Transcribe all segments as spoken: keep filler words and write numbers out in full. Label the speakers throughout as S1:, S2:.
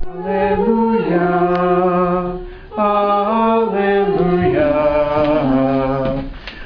S1: Alleluia, alleluia,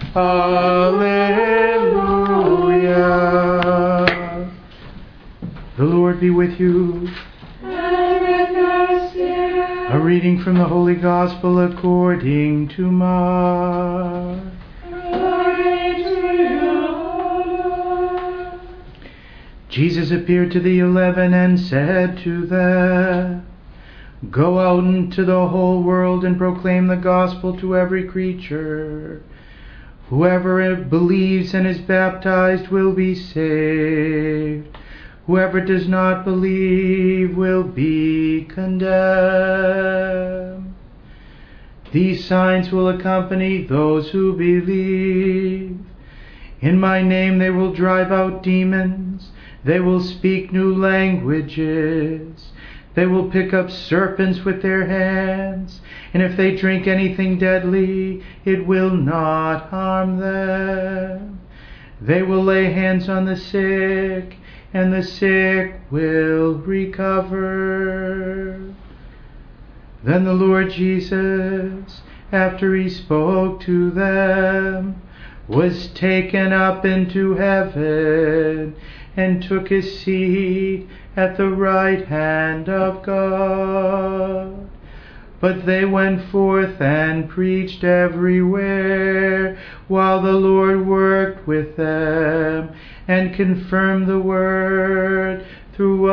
S1: alleluia. The Lord be with you.
S2: And with your spirit.
S1: A reading from the Holy Gospel according to Mark.
S2: Glory to you, Lord.
S1: Jesus appeared to the eleven and said to them, "Go out into the whole world and proclaim the gospel to every creature. Whoever believes and is baptized will be saved. Whoever does not believe will be condemned. These signs will accompany those who believe. In my name they will drive out demons. They will speak new languages. They will pick up serpents with their hands. And if they drink anything deadly, it will not harm them. They will lay hands on the sick, and the sick will recover." Then the Lord Jesus, after he spoke to them, was taken up into heaven and took his seat at the right hand of God. But they went forth and preached everywhere, while the Lord worked with them and confirmed the word through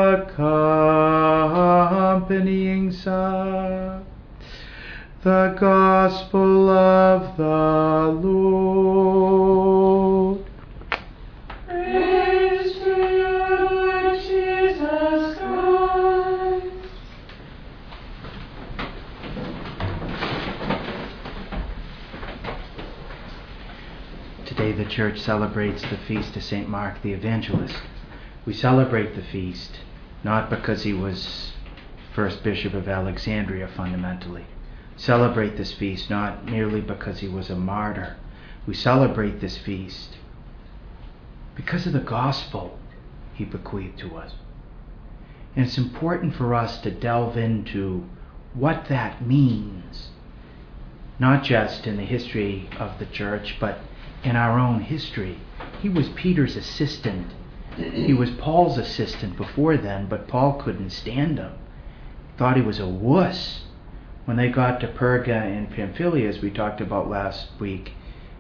S1: accompanying signs. The Gospel of the Lord.
S2: Praise to you, Lord Jesus Christ.
S1: Today the Church celebrates the feast of Saint Mark the Evangelist. We celebrate the feast not because he was first Bishop of Alexandria fundamentally. Celebrate this feast not merely because he was a martyr. We celebrate this feast because of the gospel he bequeathed to us. And it's important for us to delve into what that means, not just in the history of the church, but in our own history. He was Peter's assistant. He was Paul's assistant before then, but Paul couldn't stand him. Thought he was a wuss. When they got to Perga and Pamphylia, as we talked about last week,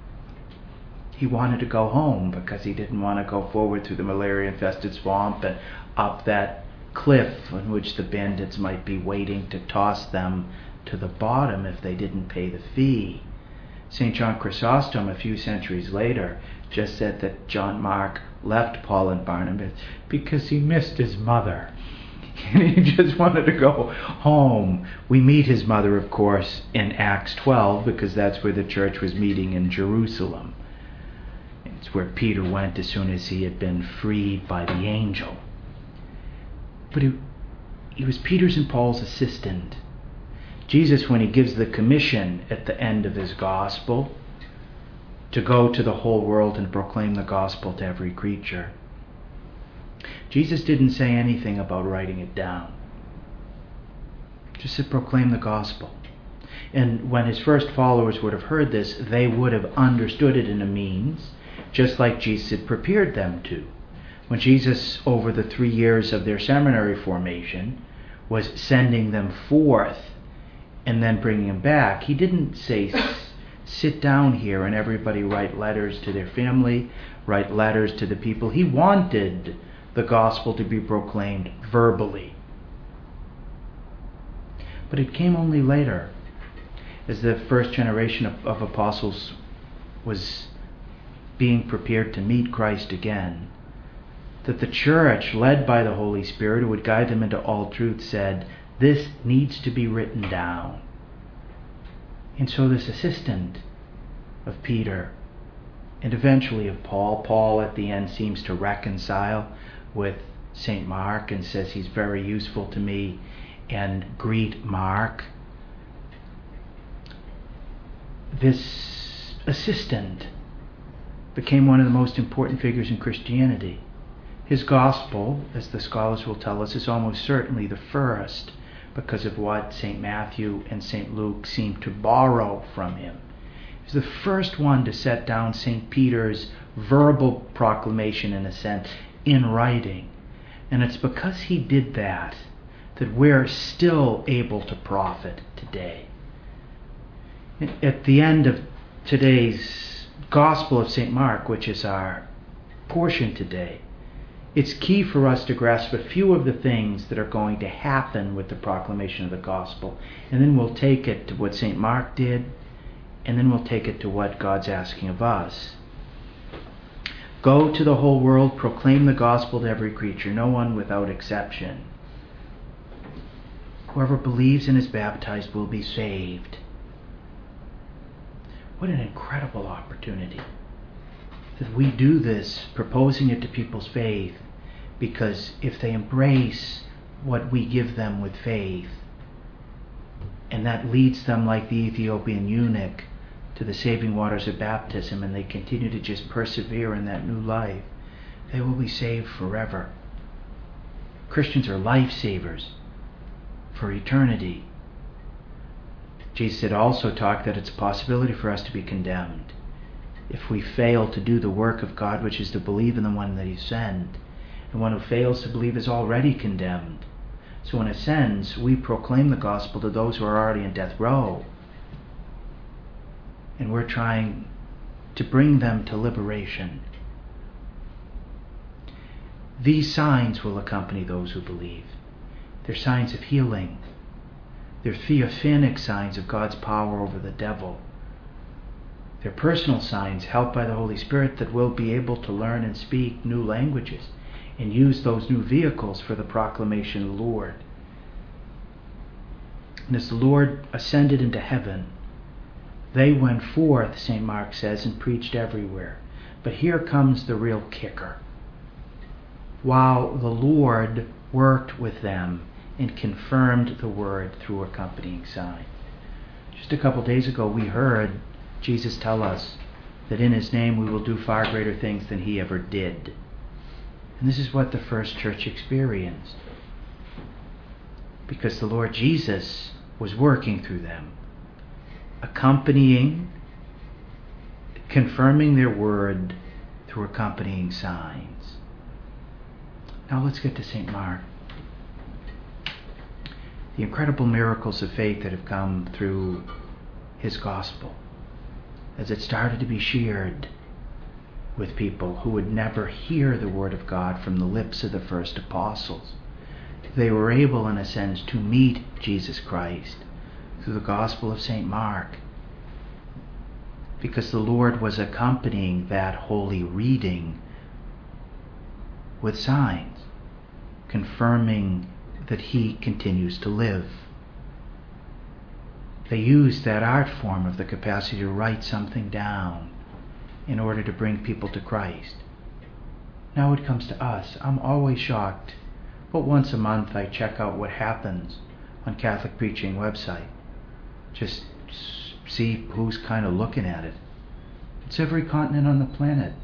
S1: he wanted to go home because he didn't want to go forward through the malaria-infested swamp and up that cliff on which the bandits might be waiting to toss them to the bottom if they didn't pay the fee. Saint John Chrysostom, a few centuries later, just said that John Mark left Paul and Barnabas because he missed his mother. And he just wanted to go home. We meet his mother, of course, in Acts twelve, because that's where the church was meeting in Jerusalem. It's where Peter went as soon as he had been freed by the angel. But he, he was Peter's and Paul's assistant. Jesus, when he gives the commission at the end of his gospel to go to the whole world and proclaim the gospel to every creature, Jesus didn't say anything about writing it down. Just said proclaim the gospel. And when his first followers would have heard this, they would have understood it in a means, just like Jesus had prepared them to. When Jesus, over the three years of their seminary formation, was sending them forth and then bringing them back, he didn't say, sit down here and everybody write letters to their family, write letters to the people. He wanted the gospel to be proclaimed verbally. But it came only later, as the first generation of, of apostles was being prepared to meet Christ again, that the church, led by the Holy Spirit, who would guide them into all truth, said, this needs to be written down. And so this assistant of Peter, and eventually of Paul, Paul at the end seems to reconcile with Saint Mark and says he's very useful to me, and greet Mark. This assistant became one of the most important figures in Christianity. His gospel, as the scholars will tell us, is almost certainly the first because of what Saint Matthew and Saint Luke seem to borrow from him. He was the first one to set down Saint Peter's verbal proclamation, in a sense, in writing. And it's because he did that that we're still able to profit today. At the end of today's Gospel of Saint Mark, which is our portion today, it's key for us to grasp a few of the things that are going to happen with the proclamation of the Gospel. And then we'll take it to what Saint Mark did, and then we'll take it to what God's asking of us. Go to the whole world, proclaim the Gospel to every creature, no one without exception. Whoever believes and is baptized will be saved. What an incredible opportunity that we do this, proposing it to people's faith, because if they embrace what we give them with faith, and that leads them, like the Ethiopian eunuch, to the saving waters of baptism, and they continue to just persevere in that new life, they will be saved forever. Christians are lifesavers for eternity. Jesus had also talked that it's a possibility for us to be condemned if we fail to do the work of God, which is to believe in the one that he sent. And one who fails to believe is already condemned. So in a sense, we proclaim the gospel to those who are already in death row. And we're trying to bring them to liberation. These signs will accompany those who believe. They're signs of healing. They're theophanic signs of God's power over the devil. They're personal signs helped by the Holy Spirit that will be able to learn and speak new languages and use those new vehicles for the proclamation of the Lord. And as the Lord ascended into heaven, they went forth, Saint Mark says, and preached everywhere. But here comes the real kicker. While the Lord worked with them and confirmed the word through accompanying signs. Just a couple days ago we heard Jesus tell us that in his name we will do far greater things than he ever did. And this is what the first church experienced. Because the Lord Jesus was working through them, accompanying, confirming their word through accompanying signs. Now let's get to Saint Mark. The incredible miracles of faith that have come through his gospel, as it started to be shared with people who would never hear the word of God from the lips of the first apostles. They were able, in a sense, to meet Jesus Christ through the Gospel of Saint Mark, because the Lord was accompanying that holy reading with signs, confirming that he continues to live. They used that art form of the capacity to write something down in order to bring people to Christ. Now it comes to us. I'm always shocked. But once a month I check out what happens on Catholic Preaching website. Just see who's kind of looking at it. It's every continent on the planet.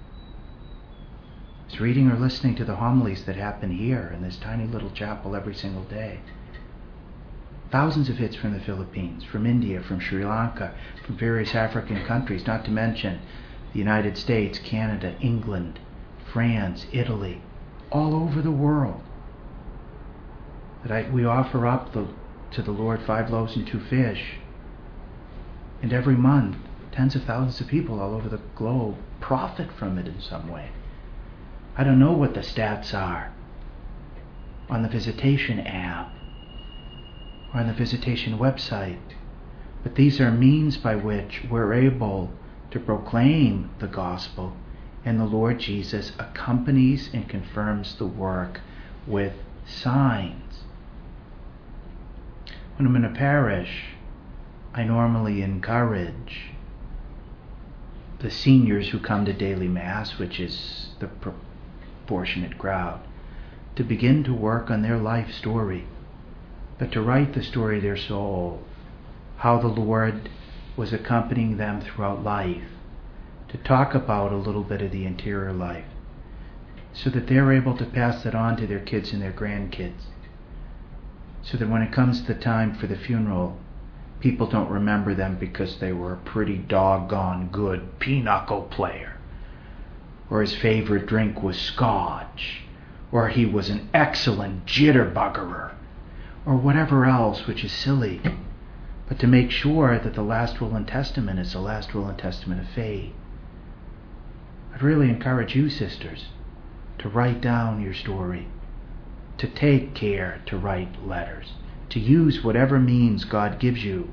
S1: It's reading or listening to the homilies that happen here in this tiny little chapel every single day. Thousands of hits from the Philippines, from India, from Sri Lanka, from various African countries, not to mention the United States, Canada, England, France, Italy, all over the world. That I, we offer up the, to the Lord five loaves and two fish. And every month, tens of thousands of people all over the globe profit from it in some way. I don't know what the stats are on the Visitation app or on the Visitation website, but these are means by which we're able to proclaim the gospel, and the Lord Jesus accompanies and confirms the work with signs. When I'm in a parish, I normally encourage the seniors who come to daily Mass, which is the proportionate crowd, to begin to work on their life story, but to write the story of their soul, how the Lord was accompanying them throughout life, to talk about a little bit of the interior life, so that they're able to pass that on to their kids and their grandkids. so that when it comes the time for the funeral, people don't remember them because they were a pretty doggone good pinochle player, or his favorite drink was scotch, or he was an excellent jitterbuggerer, or whatever else which is silly, but to make sure that the last will and testament is the last will and testament of faith. I'd really encourage you, sisters, to write down your story, to take care to write letters, to use whatever means God gives you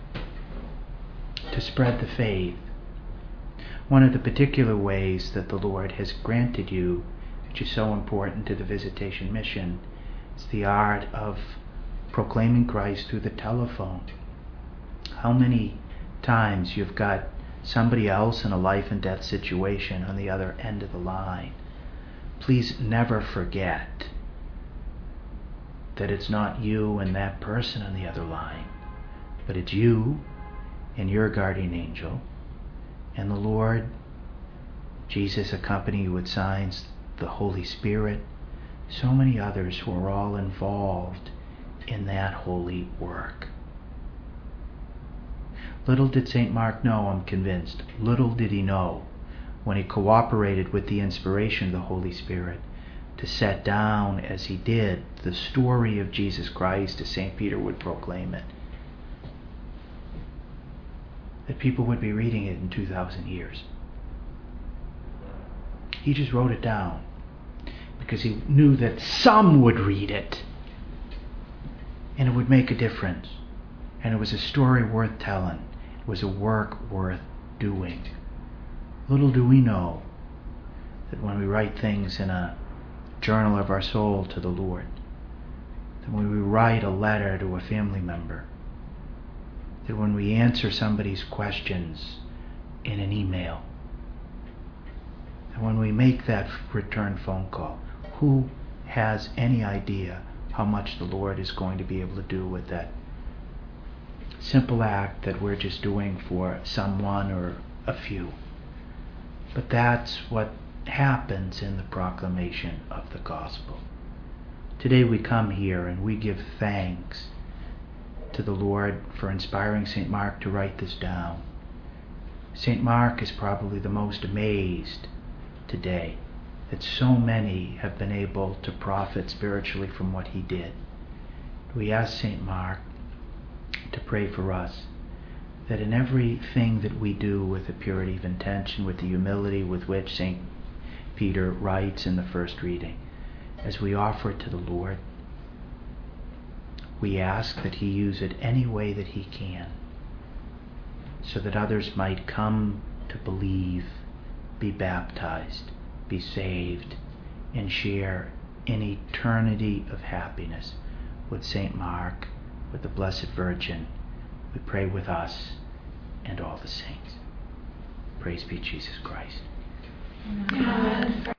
S1: to spread the faith. One of the particular ways that the Lord has granted you, which is so important to the visitation mission, is the art of proclaiming Christ through the telephone. How many times you've got somebody else in a life and death situation on the other end of the line. Please never forget that it's not you and that person on the other line, but it's you and your guardian angel and the Lord. Jesus accompany you with signs, the Holy Spirit, so many others who are all involved in that holy work. Little did Saint Mark know, I'm convinced, little did he know when he cooperated with the inspiration of the Holy Spirit to set down, as he did, the story of Jesus Christ as Saint Peter would proclaim it, that people would be reading it in two thousand years. He just wrote it down because he knew that some would read it and it would make a difference. And it was a story worth telling. It was a work worth doing. Little do we know that when we write things in a journal of our soul to the Lord, that when we write a letter to a family member, that when we answer somebody's questions in an email, and when we make that return phone call, who has any idea how much the Lord is going to be able to do with that simple act that we're just doing for someone or a few? But that's what happens in the proclamation of the gospel. Today we come here and we give thanks to the Lord for inspiring Saint Mark to write this down. Saint Mark is probably the most amazed today that so many have been able to profit spiritually from what he did. We ask Saint Mark to pray for us, that in everything that we do with the purity of intention, with the humility with which Saint Peter writes in the first reading, as we offer it to the Lord, we ask that he use it any way that he can, so that others might come to believe, be baptized, be saved, and share in eternity of happiness with Saint Mark, with the Blessed Virgin. We pray with us and all the saints. Praise be Jesus Christ.
S2: Amen.